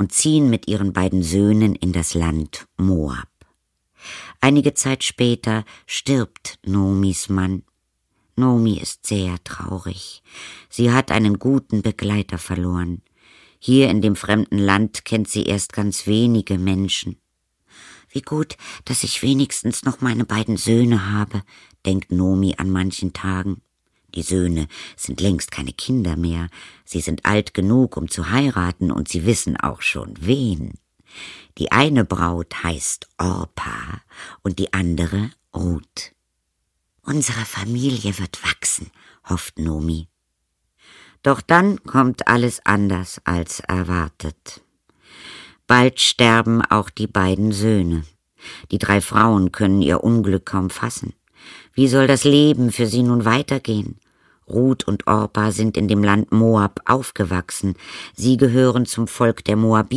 und ziehen mit ihren beiden Söhnen in das Land Moab. Einige Zeit später stirbt Noomis Mann. Noomi ist sehr traurig. Sie hat einen guten Begleiter verloren. Hier in dem fremden Land kennt sie erst ganz wenige Menschen. Wie gut, dass ich wenigstens noch meine beiden Söhne habe, denkt Noomi an manchen Tagen. Die Söhne sind längst keine Kinder mehr. Sie sind alt genug, um zu heiraten, und sie wissen auch schon, wen. Die eine Braut heißt Orpa und die andere Ruth. Unsere Familie wird wachsen, hofft Noomi. Doch dann kommt alles anders als erwartet. Bald sterben auch die beiden Söhne. Die 3 Frauen können ihr Unglück kaum fassen. Wie soll das Leben für sie nun weitergehen? Ruth und Orpa sind in dem Land Moab aufgewachsen. Sie gehören zum Volk der Moabiter.